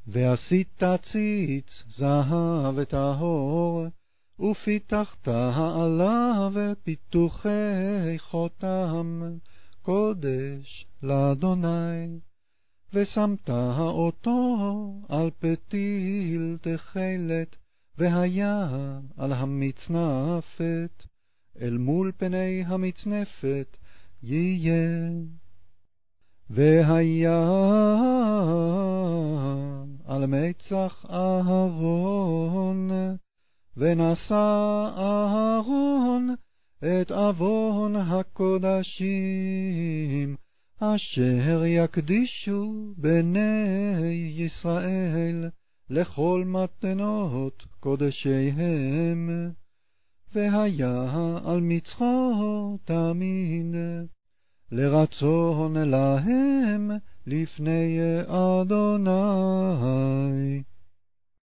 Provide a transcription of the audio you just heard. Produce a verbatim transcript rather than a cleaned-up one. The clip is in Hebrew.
ועשית ציץ זהב טהור, ופיתחת עליו פיתוחי חותם, קודש לאדוני. ושמת אותו על פתיל תכלת, והיה על המצנפת, אל מול פני המצנפת יהיה. והיה על מצח אהרון, ונשא אהרון את עוון הקודשים, אשר יקדישו בני ישראל לכל מתנות קודשיהם. והיה על מצחו תמיד, לרצון להם לפני אדוני.